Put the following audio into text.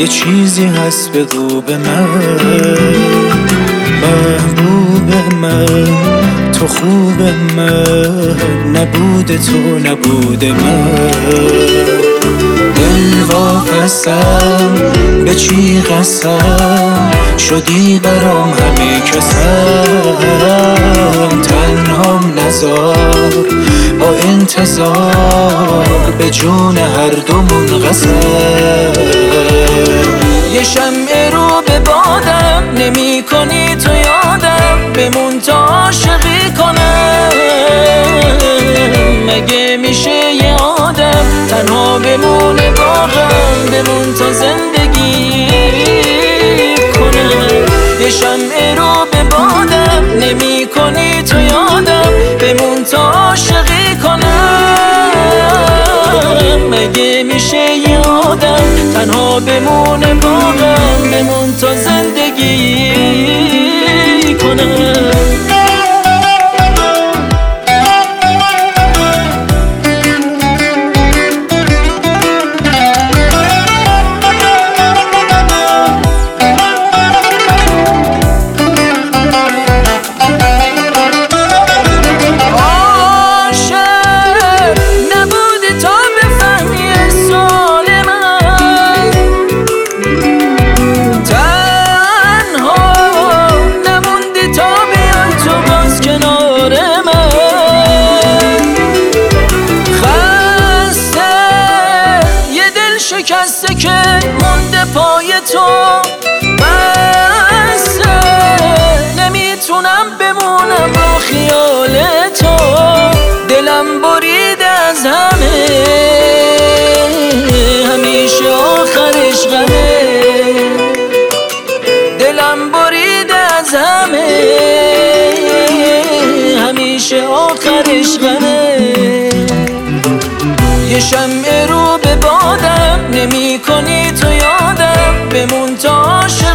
یه چیزی هست بگو به من، محبوب من، تو خوب من، نبوده تو نبوده من. دل واپسم به چی قسم، شدی برام همه کسم. تنهام نذار با انتظار، به جون هر دومون قسم. یه شمع رو به بادم نمی کنی تو یادم، بمون تا عاشقی کنم. مگه میشه یه آدم تنها بمونه با غم، بمون تا زندگی کنم. یه شمع رو به بادم نمی کنی تو یادم، بمون تا عاشقی کنم. مگه میشه یه آدم تنها بمونه با غم، بمون تا زندگی کنم. شکسته که مونده پای تو بسه، نمیتونم بمونم با خیال تو. دلم بریده از همه، همیشه آخرش غمه. دلم بریده از همه، همیشه آخرش غمه. یه شمع رو به بادم نمی کنی تو یادم، بمون تا